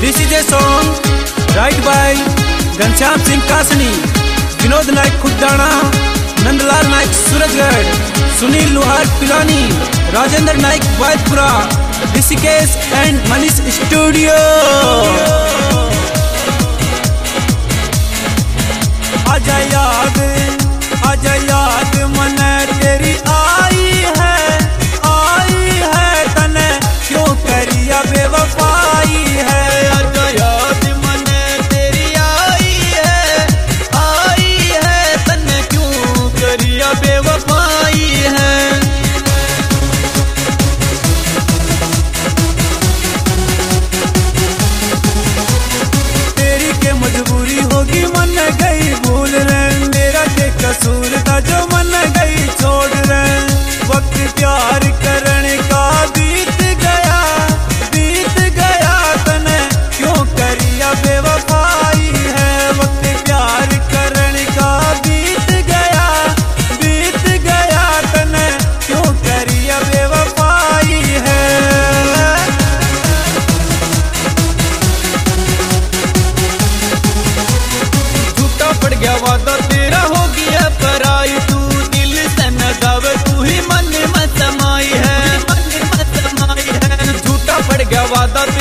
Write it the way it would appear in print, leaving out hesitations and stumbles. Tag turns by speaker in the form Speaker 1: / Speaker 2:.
Speaker 1: This is a song right by Ghanshyam Singh कासनी, विनोद नायक खुदाना, नंदलाल नायक Surajgarh, Sunil Lohar Pilani, Rajendra Nayak Vaidpura, Rishikesh and Manish studio. आजा याद मन तेरी आई है तने क्यों करिया बेवफाई है। आजा याद मन तेरी आई है तने क्यों करिया बेवफाई है। तेरी के मजबूरी होगी मन गई भूल रे, मेरा के कसूर था जो मन गई छोड़ रे। वक्त प्यार करने का बीत गया तने क्यों करिया बेवफाई है। वक्त प्यार करने का बीत गया तने क्यों करिया बेवफाई है। झूठा पड़ गया वादा तेरा हो गया पराई, तू दिल से न गावे तू ही मन में समाई है। झूठा पड़ गया वादा